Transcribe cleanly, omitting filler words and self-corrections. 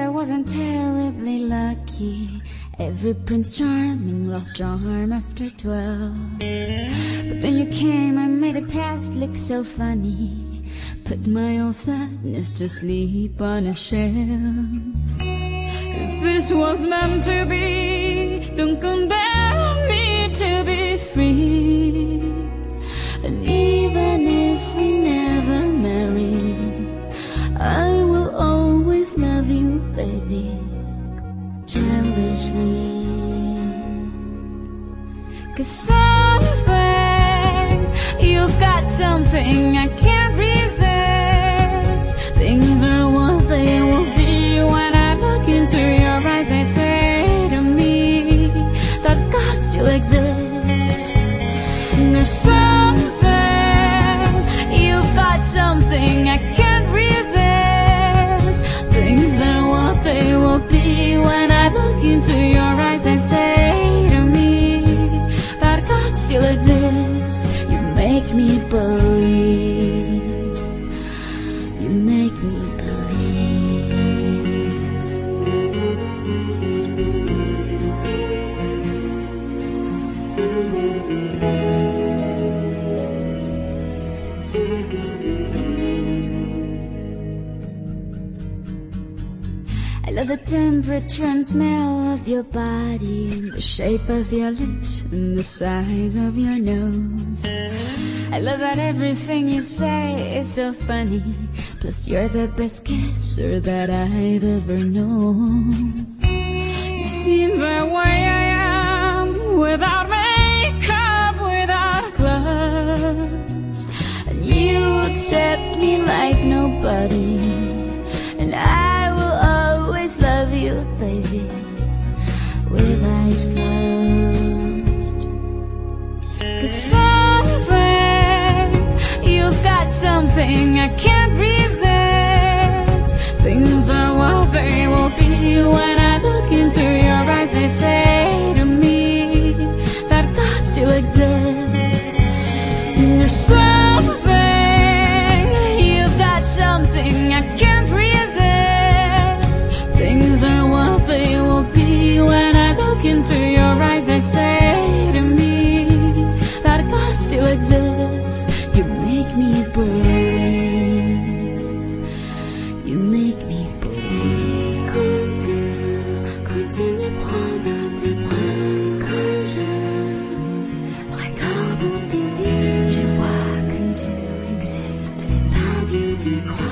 I wasn't terribly lucky. Every Prince Charming lost charm after 12. But then you came and made the past look so funny. Put my old sadness to sleep on a shelf. If this was meant to be, don't condemn me to be free. And even if we never marry, I will always love you, baby, childishly. 'Cause something, you've got something I can't resist. Things are what they will be when I look into your eyes. They say to me that God still exists. And there's something, you've got something I can't resist. Things are what they will be when I look into your eyes. They say to me that God still exists. You make me believe. You make me I love the temperature and smell of your body, and the shape of your lips, and the size of your nose. I love that everything you say is so funny. Plus you're the best kisser that I've ever known. You've seen the way I am, without makeup, without clothes. And you accept me like nobody. And I will always love you, baby, with eyes closed. 'Cause something, you've got something I can't resist. Things are what they will be when I look into your eyes. They say to me that God still exists. And there's something, you've got something I can't resist. Things are what they will be when I look into your eyes. They say to me that God still exists. You make me believe. You make me believe. Quand tu me prends dans tes bras, quand je regarde dans tes yeux, Je vois que tu existes. c'est pas du tout croire.